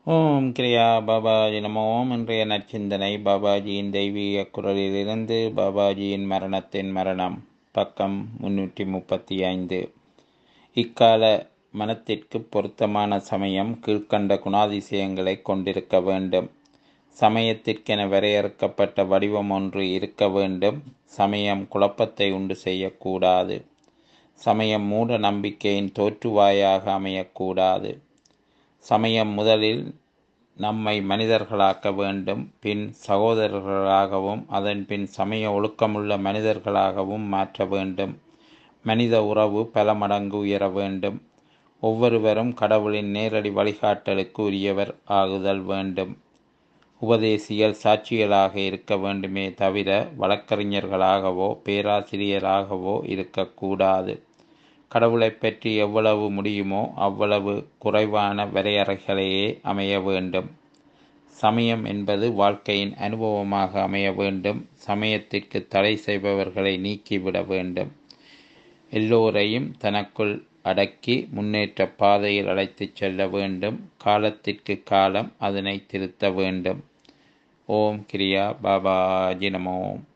ஓம் கிரியா பாபாஜி நமோ. இன்றைய நற்சிந்தனை பாபாஜியின் தெய்வீக குரலிலிருந்து. பாபாஜியின் மரணம், பக்கம் 335. இக்கால மனத்திற்கு பொருத்தமான சமயம் கீழ்க்கண்ட குணாதிசயங்களை கொண்டிருக்க வேண்டும். சமயத்திற்கென வரையறுக்கப்பட்ட வடிவம் ஒன்று இருக்க வேண்டும். சமயம் குழப்பத்தை உண்டு செய்யக்கூடாது. சமயம் மூட நம்பிக்கையின் தோற்றுவாயாக அமையக்கூடாது. சமயம் முதலில் நம்மை மனிதர்களாக்க வேண்டும், பின் சகோதரர்களாகவும் அதன் பின் சமய ஒழுக்கமுள்ள மனிதர்களாகவும் மாற்ற வேண்டும். மனித உறவு பல மடங்கு உயர வேண்டும். ஒவ்வொருவரும் கடவுளின் நேரடி வழிகாட்டலுக்கு உரியவர் ஆகுதல் வேண்டும். உபதேசிகள் சாட்சிகளாக இருக்க வேண்டுமே தவிர வழக்கறிஞர்களாகவோ பேராசிரியராகவோ இருக்கக்கூடாது. கடவுளை பற்றி எவ்வளவு முடியுமோ அவ்வளவு குறைவான வரையறைகளையே அமைய வேண்டும். சமயம் என்பது வாழ்க்கையின் அனுபவமாக அமைய வேண்டும். சமயத்திற்கு தடை செய்பவர்களை நீக்கிவிட வேண்டும். எல்லோரையும் தனக்குள் அடக்கி முன்னேற்ற பாதையில் அழைத்துச் செல்ல வேண்டும். காலத்திற்கு காலம் அதனை திருத்த வேண்டும். ஓம் கிரியா பாபாஜி நமோ.